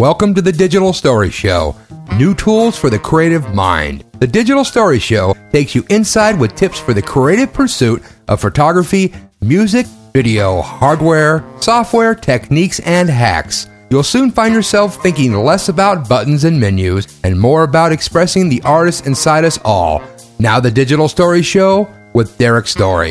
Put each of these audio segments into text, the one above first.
Welcome to the Digital Story Show. New tools for the creative mind. The Digital Story Show takes you inside with tips for the creative pursuit of photography, music, video, hardware, software, techniques, and hacks. You'll soon find yourself thinking less about buttons and menus and more about expressing the artist inside us all. Now the Digital Story Show with Derek Story.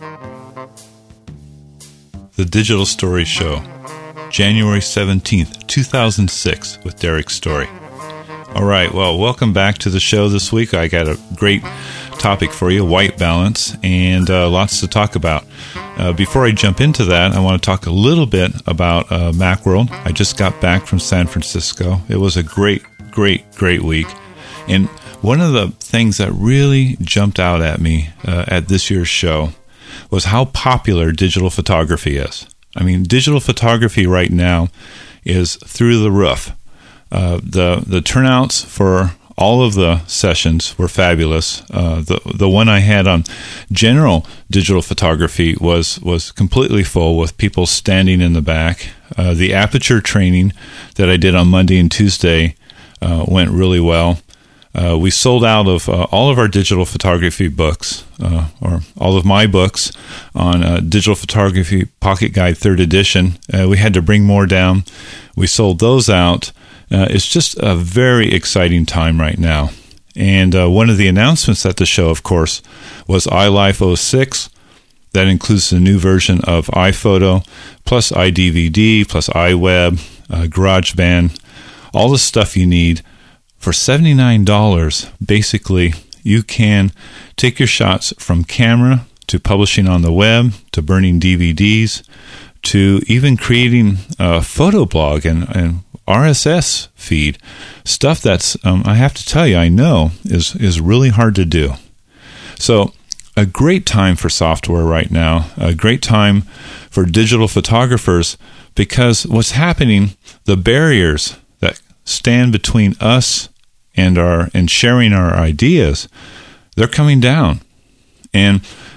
The Digital Story Show, January 17th, 2006, with Derek Story. All right, well, welcome back to the show this week. I got a great topic for you, white balance, and lots to talk about. Before I jump into that, I want to talk a little bit about Macworld. I just got back from San Francisco. It was a great week. And one of the things that really jumped out at me at this year's show was how popular digital photography is. I mean, digital photography right now is through the roof. The turnouts for all of the sessions were fabulous. The one I had on general digital photography was completely full with people standing in the back. The aperture training that I did on Monday and Tuesday went really well. We sold out of all of our digital photography books, or all of my books on Digital Photography Pocket Guide 3rd edition. We had to bring more down. We sold those out. It's just a very exciting time right now. And one of the announcements at the show, of course, was iLife 06. That includes the new version of iPhoto, plus iDVD, plus iWeb, GarageBand, all the stuff you need. For $79, basically, you can take your shots from camera to publishing on the web, to burning DVDs, to even creating a photo blog and RSS feed. Stuff that's, I have to tell you, I know is really hard to do. So a great time for software right now, a great time for digital photographers, because what's happening, the barriers that stand between us and sharing our ideas, they're coming down. And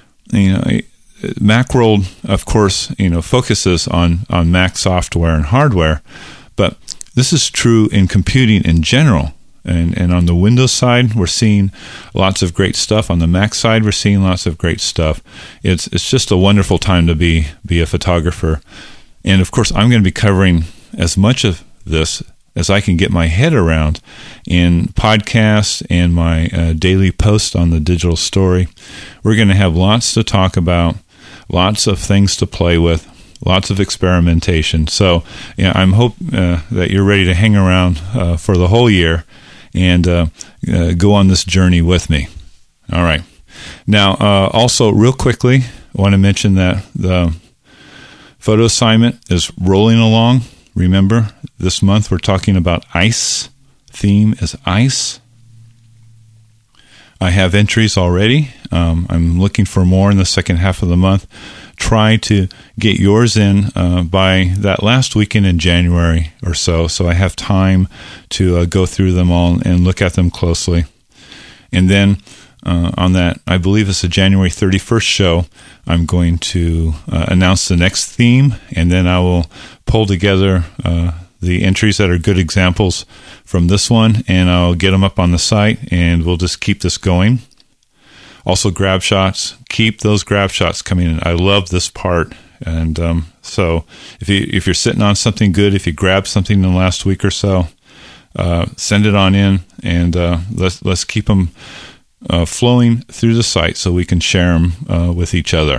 Macworld, of course, focuses on Mac software and hardware, but this is true in computing in general. And on the Windows side, we're seeing lots of great stuff. On the Mac side, we're seeing lots of great stuff. It's just a wonderful time to be a photographer. And of course, I'm going to be covering as much of this as I can get my head around in podcasts and my daily post on the Digital Story. We're going to have lots to talk about, lots of things to play with, lots of experimentation. So I'm hope that you're ready to hang around for the whole year and go on this journey with me. All right. Now, also, real quickly, I want to mention that the photo assignment is rolling along. Remember, this month we're talking about ice. Theme is ice. I have entries already. I'm looking for more in the second half of the month. Try to get yours in by that last weekend in January or so I have time to go through them all and look at them closely. And then on that, I believe it's the January 31st show, I'm going to announce the next theme, and then I will pull together the entries that are good examples from this one, and I'll get them up on the site, and we'll just keep this going. Also, grab shots. Keep those grab shots coming in. I love this part. And so if you're sitting on something good, if you grabbed something in the last week or so, send it on in, and let's keep them flowing through the site so we can share them with each other.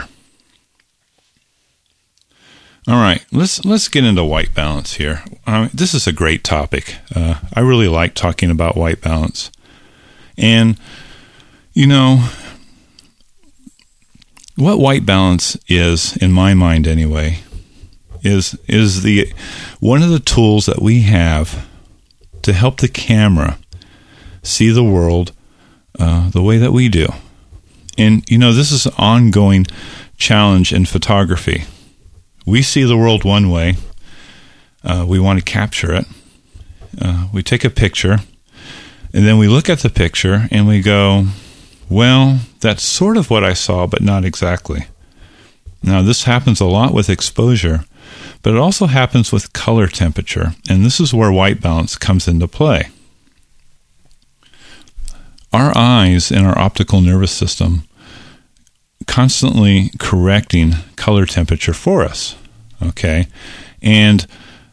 All right, let's get into white balance here. This is a great topic. I really like talking about white balance. And, what white balance is, in my mind anyway, is the one of the tools that we have to help the camera see the world the way that we do. And, this is an ongoing challenge in photography. We see the world one way. We want to capture it. We take a picture, and then we look at the picture, and we go, well, that's sort of what I saw, but not exactly. Now, this happens a lot with exposure, But it also happens with color temperature, and this is where white balance comes into play. Our eyes and our optical nervous system constantly correcting color temperature for us, okay? And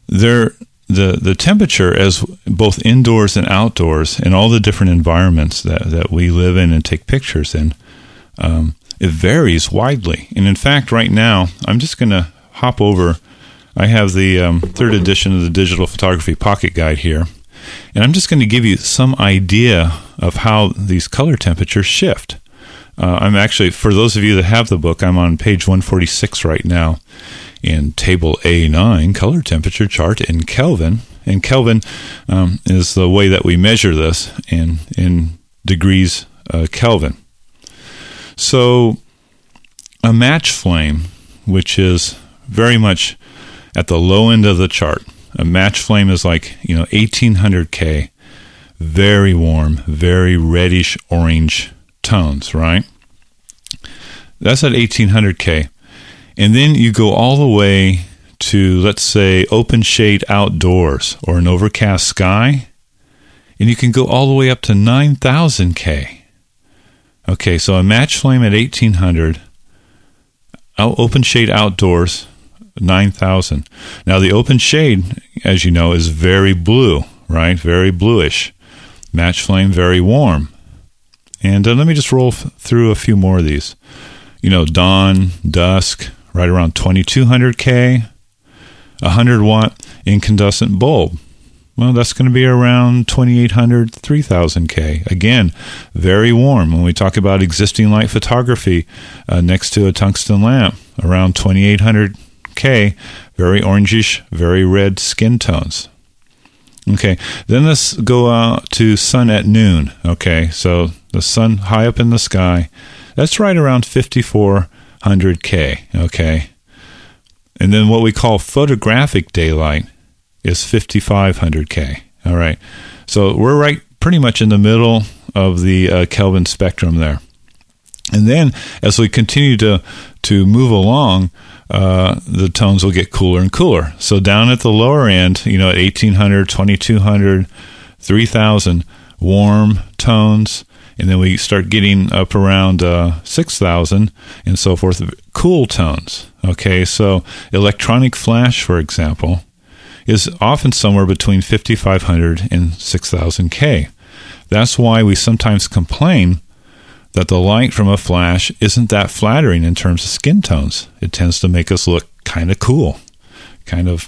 the temperature, as both indoors and outdoors, in all the different environments that we live in and take pictures in, it varies widely. And in fact, right now, I'm just going to hop over. I have the third edition of the Digital Photography Pocket Guide here, and I'm just going to give you some idea of how these color temperatures shift. I'm actually, for those of you that have the book, I'm on page 146 right now in Table A9, Color Temperature Chart in Kelvin. And Kelvin is the way that we measure this in degrees Kelvin. So a match flame, which is very much at the low end of the chart. A match flame is like, 1800 K, very warm, very reddish orange tones, right? That's at 1800 K. And then you go all the way to, let's say, open shade outdoors or an overcast sky, and you can go all the way up to 9000 K. Okay, so a match flame at 1800, open shade outdoors, 9,000. Now, the open shade, as you know, is very blue, right? Very bluish. Match flame, very warm. And let me just roll through a few more of these. Dawn, dusk, right around 2200 K. 100 watt incandescent bulb. Well, that's going to be around 2800, 3000 K. Again, very warm. When we talk about existing light photography next to a tungsten lamp, around 2800 K, very orangish, very red skin tones. Okay, then let's go out to sun at noon. Okay, so the sun high up in the sky, that's right around 5400 K. Okay, and then what we call photographic daylight is 5500 K. All right, so we're right pretty much in the middle of the Kelvin spectrum there. And then as we continue to move along, the tones will get cooler and cooler. So down at the lower end, at 1800, 2200, 3000, warm tones. And then we start getting up around 6,000 and so forth, cool tones. Okay, so electronic flash, for example, is often somewhere between 5,500 and 6,000 K. That's why we sometimes complain that the light from a flash isn't that flattering in terms of skin tones. It tends to make us look kind of cool, kind of,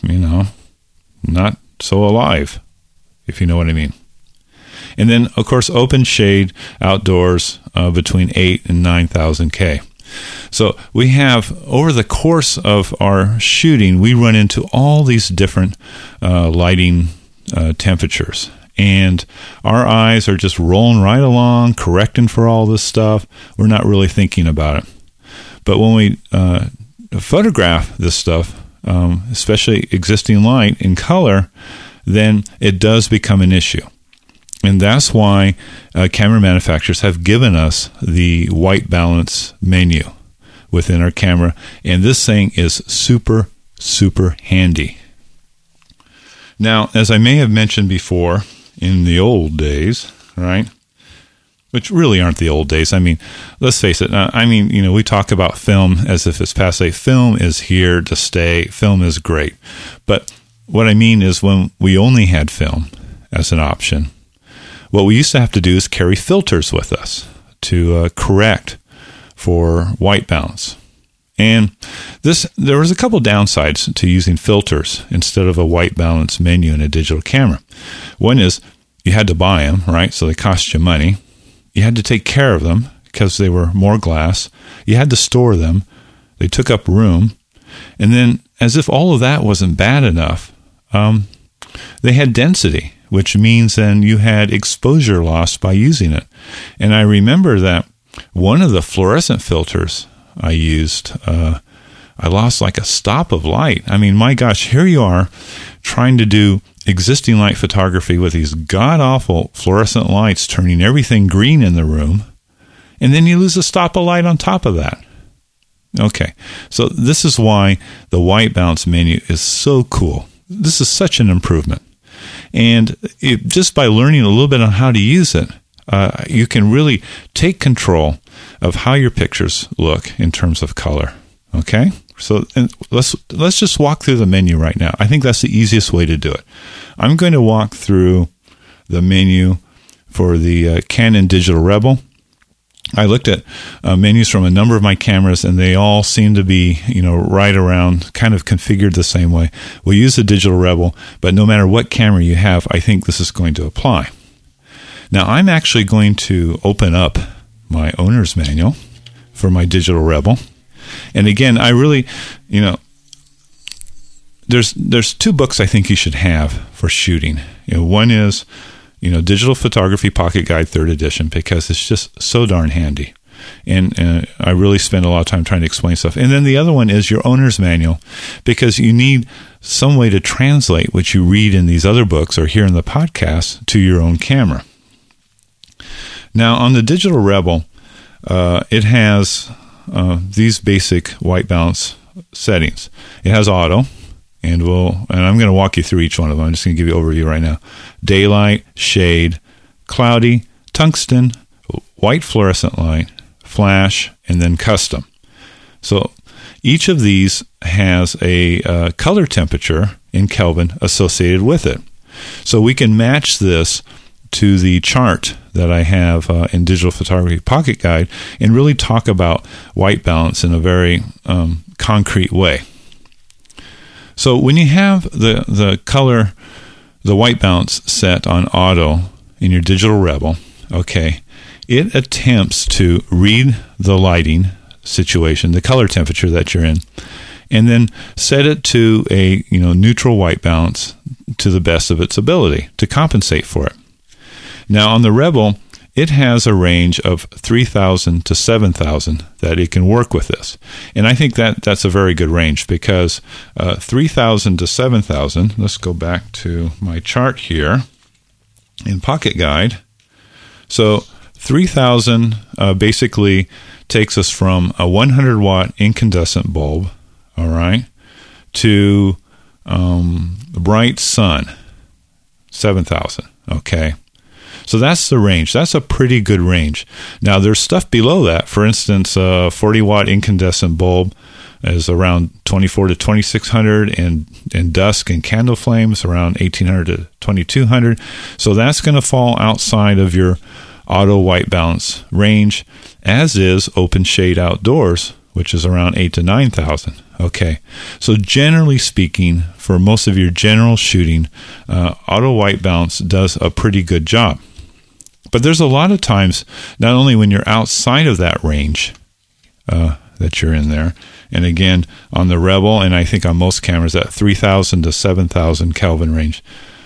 not so alive, if you know what I mean. And then, of course, open shade outdoors between 8 and 9,000 K. So we have, over the course of our shooting, we run into all these different lighting temperatures. And our eyes are just rolling right along, correcting for all this stuff. We're not really thinking about it. But when we photograph this stuff, especially existing light in color, then it does become an issue. And that's why camera manufacturers have given us the white balance menu within our camera. And this thing is super, super handy. Now, as I may have mentioned before, in the old days, right? Which really aren't the old days. I mean, let's face it. We talk about film as if it's passé. Film is here to stay. Film is great. But what I mean is when we only had film as an option, what we used to have to do is carry filters with us to correct for white balance. And there was a couple downsides to using filters instead of a white balance menu in a digital camera. One is you had to buy them, right? So they cost you money. You had to take care of them because they were more glass. You had to store them. They took up room. And then, as if all of that wasn't bad enough, they had density, which means then you had exposure loss by using it. And I remember that one of the fluorescent filters I used, I lost like a stop of light. I mean, my gosh, here you are trying to do existing light photography with these god-awful fluorescent lights turning everything green in the room, and then you lose a stop of light on top of that. Okay, so this is why the white balance menu is so cool. This is such an improvement. And just by learning a little bit on how to use it, you can really take control of how your pictures look in terms of color. Okay? So let's just walk through the menu right now. I think that's the easiest way to do it. I'm going to walk through the menu for the Canon Digital Rebel. I looked at menus from a number of my cameras, and they all seem to be, right around, kind of configured the same way. We'll use the Digital Rebel, but no matter what camera you have, I think this is going to apply. Now, I'm actually going to open up my owner's manual for my Digital Rebel. And again, I really, there's two books I think you should have for shooting. One is Digital Photography Pocket Guide 3rd edition, because it's just so darn handy. And I really spend a lot of time trying to explain stuff. And then the other one is your owner's manual, because you need some way to translate what you read in these other books or hear in the podcast to your own camera. Now, on the Digital Rebel, it has these basic white balance settings. It has auto. And I'm going to walk you through each one of them. I'm just going to give you an overview right now. Daylight, shade, cloudy, tungsten, white fluorescent light, flash, and then custom. So each of these has a color temperature in Kelvin associated with it. So we can match this to the chart that I have in Digital Photography Pocket Guide and really talk about white balance in a very concrete way. So when you have the color, the white balance set on auto in your Digital Rebel, okay, it attempts to read the lighting situation, the color temperature that you're in, and then set it to a neutral white balance to the best of its ability to compensate for it. Now on the Rebel, it has a range of 3,000 to 7,000 that it can work with this. And I think that's a very good range, because 3,000 to 7,000, let's go back to my chart here in Pocket Guide. So 3,000 basically takes us from a 100-watt incandescent bulb, all right, to bright sun, 7,000, okay. So that's the range. That's a pretty good range. Now, there's stuff below that. For instance, a 40-watt incandescent bulb is around 24 to 2,600, and dusk and candle flames around 1,800 to 2,200. So that's going to fall outside of your auto white balance range, as is open shade outdoors, which is around 8,000 to 9,000. Okay, so generally speaking, for most of your general shooting, auto white balance does a pretty good job. But there's a lot of times, not only when you're outside of that range that you're in there, and again, on the Rebel, and I think on most cameras, that 3,000 to 7,000 Kelvin range,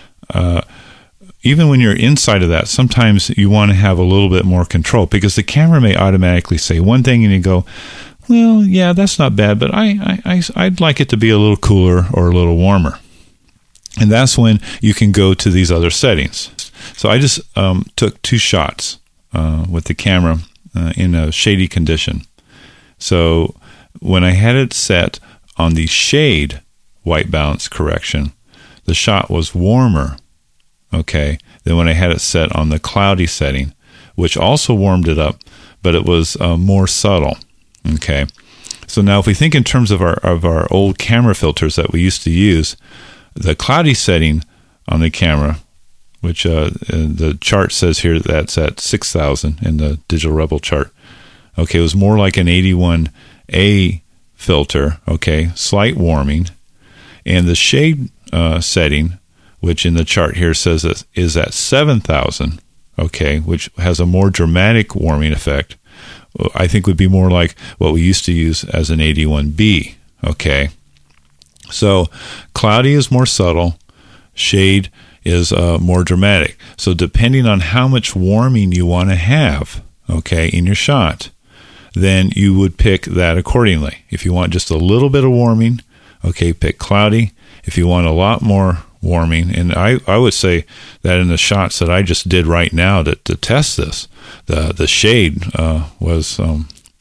even when you're inside of that, sometimes you want to have a little bit more control, because the camera may automatically say one thing and you go, well, yeah, that's not bad, but I'd like it to be a little cooler or a little warmer. And that's when you can go to these other settings. So I just took 2 shots with the camera in a shady condition. So when I had it set on the shade white balance correction, the shot was warmer, okay, than when I had it set on the cloudy setting, which also warmed it up, but it was more subtle. Okay, so now if we think in terms of our old camera filters that we used to use, the cloudy setting on the camera, which the chart says here that's at 6,000 in the Digital Rebel chart. Okay, it was more like an 81A filter. Okay, slight warming, and the shade setting, which in the chart here says is at 7,000. Okay, which has a more dramatic warming effect. I think would be more like what we used to use as an 81B, okay? So cloudy is more subtle, shade is more dramatic. So depending on how much warming you want to have, okay, in your shot, then you would pick that accordingly. If you want just a little bit of warming, okay, pick cloudy. If you want a lot more warming, and I would say that in the shots that I just did right now to test this, the shade was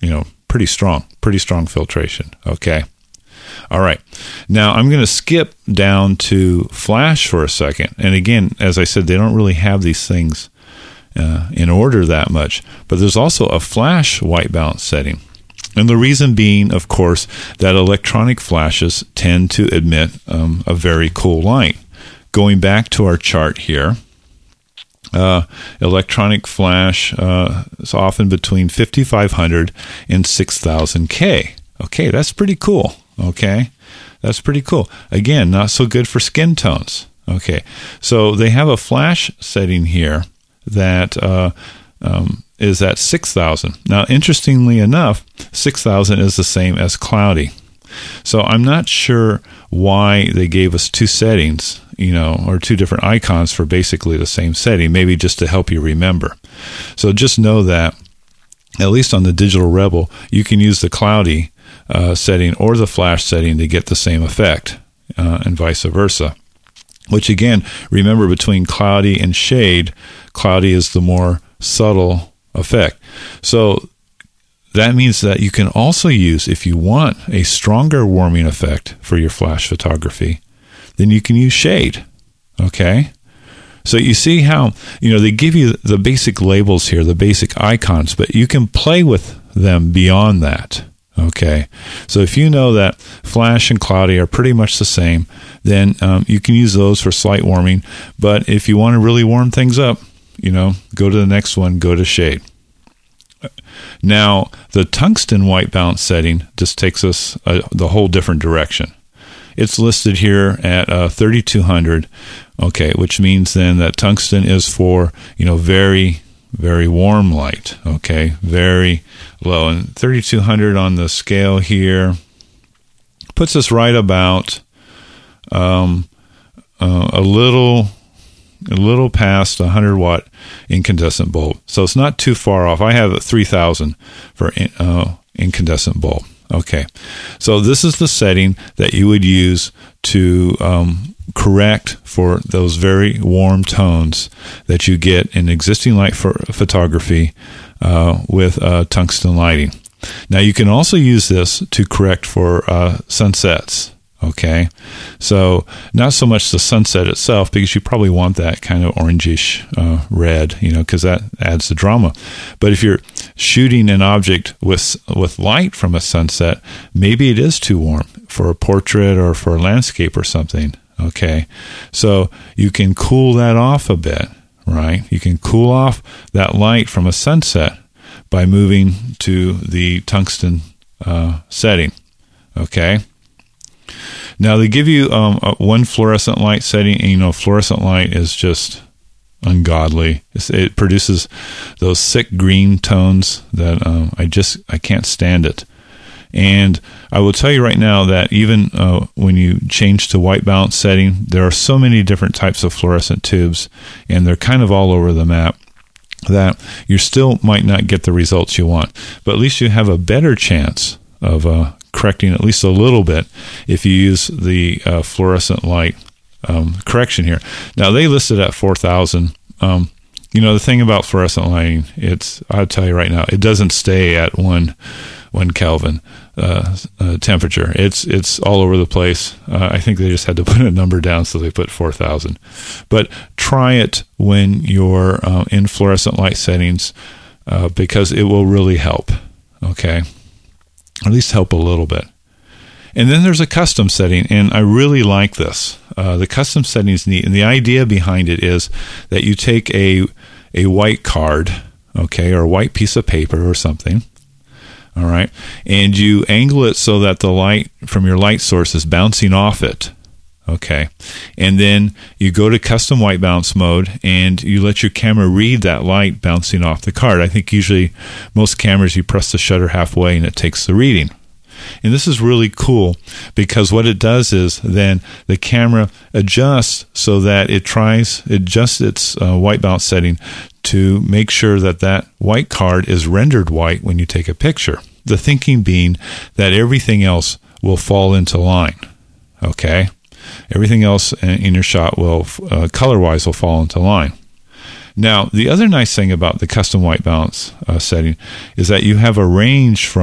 pretty strong filtration. Okay. All right. Now I'm going to skip down to flash for a second. And again, as I said, they don't really have these things in order that much. But there's also a flash white balance setting. And the reason being, of course, that electronic flashes tend to emit a very cool light. Going back to our chart here, electronic flash is often between 5,500 and 6,000 K. Okay, that's pretty cool. Okay, that's pretty cool. Again, not so good for skin tones. Okay, so they have a flash setting here that is at 6,000. Now, interestingly enough, 6,000 is the same as cloudy. So I'm not sure why they gave us two settings, or two different icons for basically the same setting, maybe just to help you remember. So just know that, at least on the Digital Rebel, you can use the cloudy setting or the flash setting to get the same effect, and vice versa. Which again, remember, between cloudy and shade, cloudy is the more subtle effect. So that means that you can also use, if you want a stronger warming effect for your flash photography, then you can use shade. Okay? So you see how, they give you the basic labels here, the basic icons, but you can play with them beyond that. Okay? So if you know that flash and cloudy are pretty much the same, then you can use those for slight warming. But if you want to really warm things up, go to the next one, go to shade. Now, the tungsten white balance setting just takes us the whole different direction. It's listed here at 3,200, okay, which means then that tungsten is for, very, very warm light, okay, very low. And 3,200 on the scale here puts us right about a little past 100 watt incandescent bulb. So it's not too far off. I have 3,000 for incandescent bulb. Okay. So this is the setting that you would use to correct for those very warm tones that you get in existing light for photography with tungsten lighting. Now you can also use this to correct for sunsets. Okay, so not so much the sunset itself, because you probably want that kind of orangish red, because that adds the drama. But if you're shooting an object with light from a sunset, maybe it is too warm for a portrait or for a landscape or something. Okay, so you can cool that off a bit, right? You can cool off that light from a sunset by moving to the tungsten setting. Okay. Now, they give you one fluorescent light setting, and fluorescent light is just ungodly. It produces those thick green tones that I can't stand it. And I will tell you right now that even when you change to white balance setting, there are so many different types of fluorescent tubes, and they're kind of all over the map, that you still might not get the results you want. But at least you have a better chance of correcting at least a little bit if you use the fluorescent light correction here. Now, they listed at 4,000. The thing about fluorescent lighting, I'll tell you right now, it doesn't stay at 1 Kelvin temperature. It's all over the place. I think they just had to put a number down, so they put 4,000. But try it when you're in fluorescent light settings, because it will really help. Okay. At least help a little bit. And then there's a custom setting, and I really like this. The custom setting is neat, and the idea behind it is that you take a white card, okay, or a white piece of paper or something, all right, and you angle it so that the light from your light source is bouncing off it, okay, and then you go to custom white balance mode, and you let your camera read that light bouncing off the card. I think usually most cameras, you press the shutter halfway and it takes the reading. And this is really cool, because what it does is then the camera adjusts so that it adjusts its white balance setting to make sure that white card is rendered white when you take a picture. The thinking being that everything else will fall into line, okay? Everything else in your shot will, color-wise, will fall into line. Now, the other nice thing about the custom white balance setting is that you have a range from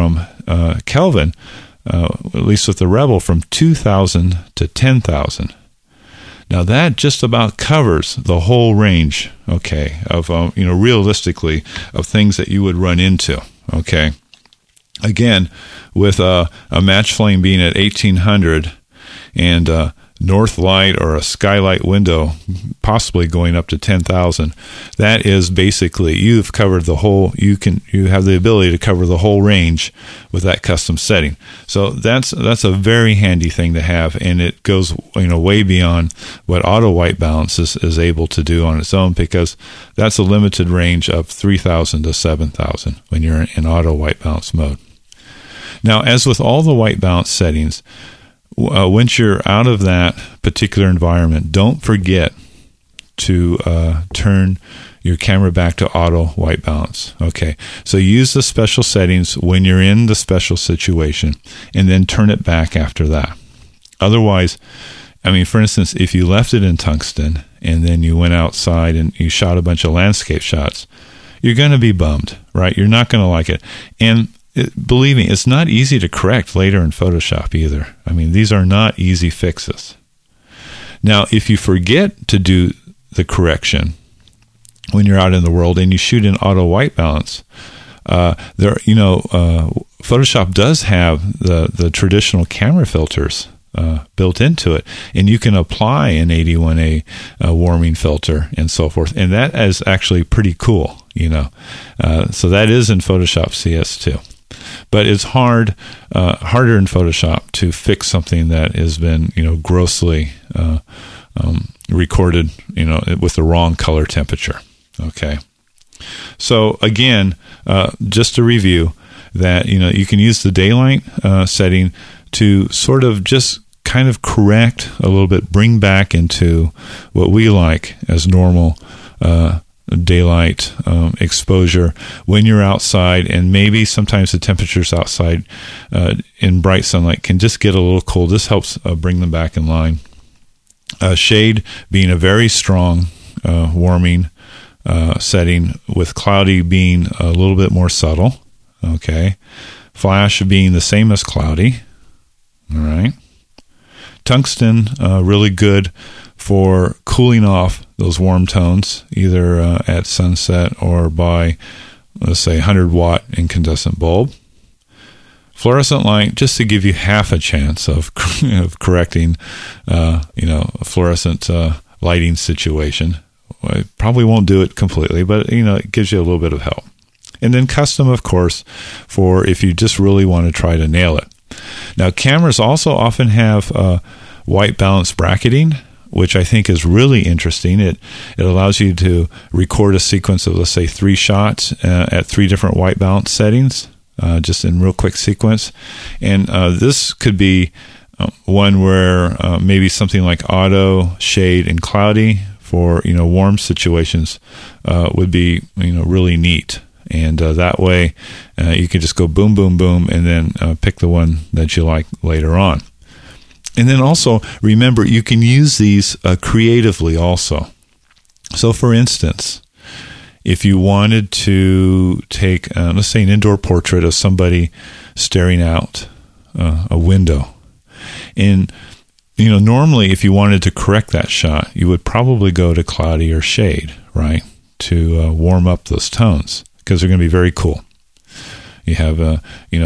Kelvin, at least with the Rebel, from 2,000 to 10,000. Now that just about covers the whole range, okay, of realistically of things that you would run into, okay. Again, with a match flame being at 1,800 and north light or a skylight window possibly going up to 10,000, that is basically you've covered the whole. You have the ability to cover the whole range with that custom setting. So that's a very handy thing to have, and it goes way beyond what auto white balance is able to do on its own, because that's a limited range of 3,000 to 7,000 when you're in auto white balance mode. Now, as with all the white balance settings, once you're out of that particular environment, don't forget to turn your camera back to auto white balance. Okay, so use the special settings when you're in the special situation, and then turn it back after that. Otherwise, for instance, if you left it in tungsten and then you went outside and you shot a bunch of landscape shots, you're going to be bummed, right? You're not going to like it. And believe me, it's not easy to correct later in Photoshop either. These are not easy fixes. Now, if you forget to do the correction when you're out in the world and you shoot in auto white balance, Photoshop does have the traditional camera filters built into it, and you can apply an 81A warming filter and so forth, and that is actually pretty cool. So that is in Photoshop CS2. But it's harder in Photoshop to fix something that has been, grossly recorded, with the wrong color temperature. Okay. So again, just to review that, you can use the daylight setting to sort of just kind of correct a little bit, bring back into what we like as normal daylight exposure when you're outside, and maybe sometimes the temperatures outside in bright sunlight can just get a little cold. This helps bring them back in line. Shade being a very strong warming setting, with cloudy being a little bit more subtle. Okay, flash being the same as cloudy. All right, tungsten really good for cooling off those warm tones, either at sunset or by, let's say, 100-watt incandescent bulb. Fluorescent light, just to give you half a chance of correcting, a fluorescent lighting situation. I probably won't do it completely, but, it gives you a little bit of help. And then custom, of course, for if you just really want to try to nail it. Now, cameras also often have white balance bracketing, which I think is really interesting. It allows you to record a sequence of, let's say, 3 shots at 3 different white balance settings, just in real quick sequence. And this could be one where maybe something like auto, shade, and cloudy for warm situations would be really neat. And that way you can just go boom, boom, boom, and then pick the one that you like later on. And then also, remember, you can use these creatively also. So, for instance, if you wanted to take, let's say, an indoor portrait of somebody staring out a window, and, normally if you wanted to correct that shot, you would probably go to cloudy or shade, right, to warm up those tones, because they're going to be very cool. You have,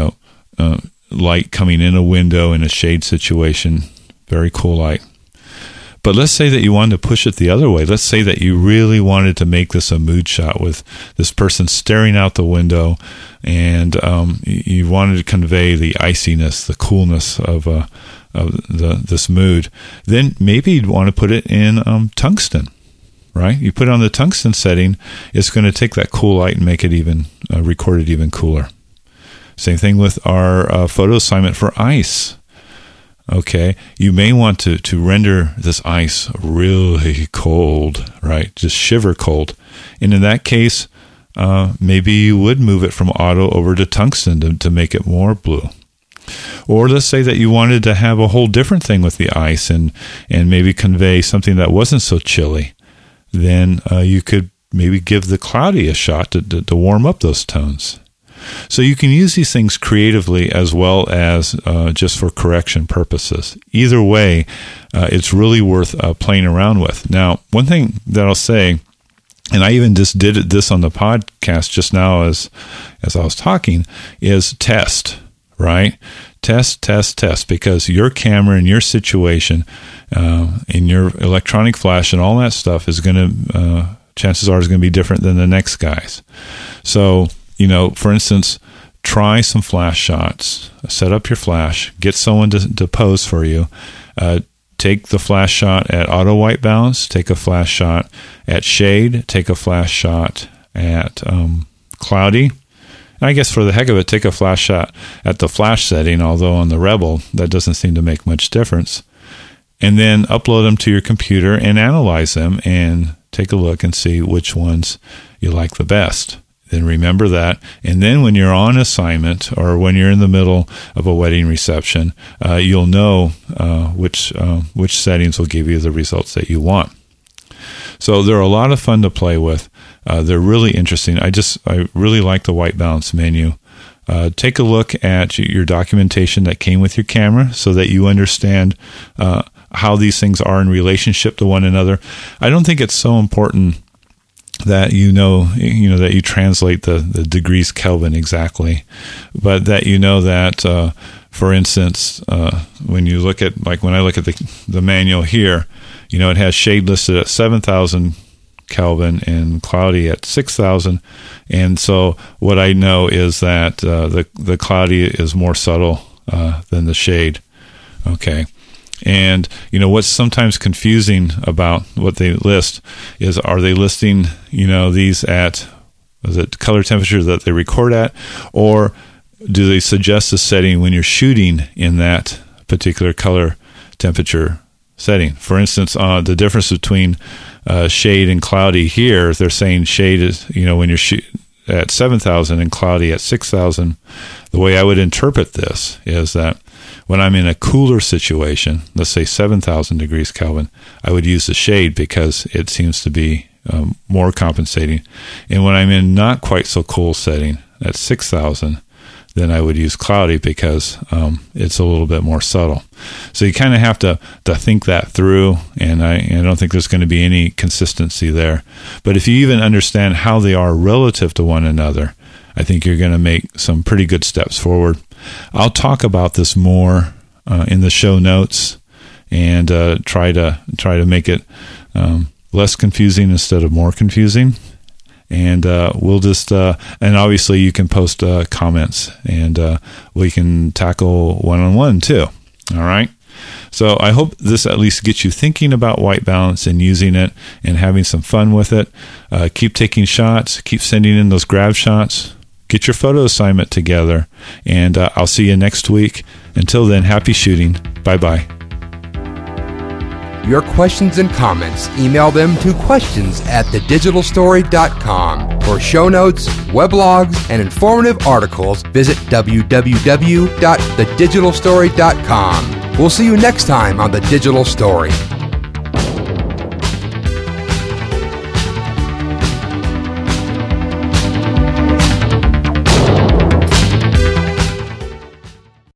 light coming in a window in a shade situation, very cool light. But let's say that you wanted to push it the other way. Let's say that you really wanted to make this a mood shot with this person staring out the window, and you wanted to convey the iciness, the coolness of this mood. Then maybe you'd want to put it in tungsten, right? You put it on the tungsten setting, it's going to take that cool light and make it even record it even cooler. Same thing with our photo assignment for ice. Okay, you may want to render this ice really cold, right? Just shiver cold. And in that case, maybe you would move it from auto over to tungsten to make it more blue. Or let's say that you wanted to have a whole different thing with the ice and maybe convey something that wasn't so chilly. Then you could maybe give the cloudy a shot to warm up those tones. So you can use these things creatively as well as just for correction purposes. Either way, it's really worth playing around with. Now, one thing that I'll say, and I even just did this on the podcast just now as I was talking, is test, right? Test, because your camera and your situation and your electronic flash and all that stuff is going to, chances are, is going to be different than the next guy's. So, for instance, try some flash shots. Set up your flash. Get someone to pose for you. Take the flash shot at auto white balance. Take a flash shot at shade. Take a flash shot at cloudy. And I guess for the heck of it, take a flash shot at the flash setting, although on the Rebel, that doesn't seem to make much difference. And then upload them to your computer and analyze them and take a look and see which ones you like the best. Then remember that. And then when you're on assignment or when you're in the middle of a wedding reception, you'll know which settings will give you the results that you want. So they're a lot of fun to play with. They're really interesting. I really like the white balance menu. Take a look at your documentation that came with your camera so that you understand how these things are in relationship to one another. I don't think it's so important that that you translate the degrees Kelvin exactly, but that that for instance, when you look at, like when I look at the manual here, it has shade listed at 7,000 Kelvin and cloudy at 6,000, and so what I know is that the cloudy is more subtle than the shade. Okay. And, what's sometimes confusing about what they list is, are they listing, these at the color temperature that they record at, or do they suggest a setting when you're shooting in that particular color temperature setting? For instance, the difference between shade and cloudy here, they're saying shade is, when you're at 7,000 and cloudy at 6,000. The way I would interpret this is that when I'm in a cooler situation, let's say 7,000 degrees Kelvin, I would use the shade because it seems to be more compensating. And when I'm in not quite so cool setting at 6,000, then I would use cloudy because it's a little bit more subtle. So you kind of have to think that through, and I don't think there's going to be any consistency there. But if you even understand how they are relative to one another, I think you're going to make some pretty good steps forward. I'll talk about this more in the show notes and try to make it less confusing instead of more confusing. And we'll just and obviously you can post comments, and we can tackle one-on-one too. All right. So I hope this at least gets you thinking about white balance and using it and having some fun with it. Keep taking shots. Keep sending in those grab shots. Get your photo assignment together, and I'll see you next week. Until then, happy shooting. Bye-bye. Your questions and comments, email them to questions@thedigitalstory.com. For show notes, weblogs, and informative articles, visit www.thedigitalstory.com. We'll see you next time on The Digital Story.